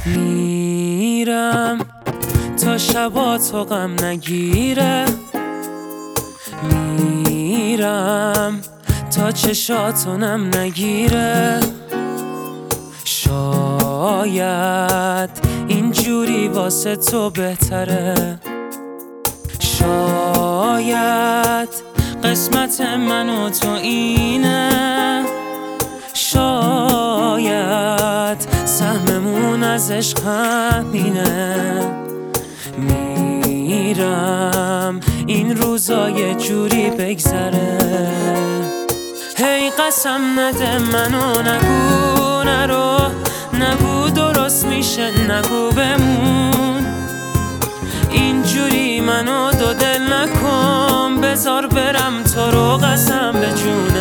میرم تا شبا تو غم نگیره، میرم تا چشاتو نم نگیره. شاید اینجوری واسه تو بهتره، شاید قسمت من و تو اینه، شاید سهممون از عشق همینه. میرم این روزا یه جوری بگذره. هی قسم نده منو نگو نرو، نگو درست میشه نگو بمون، اینجوری منو دو دل نکن، بذار برم تو رو قسم به جون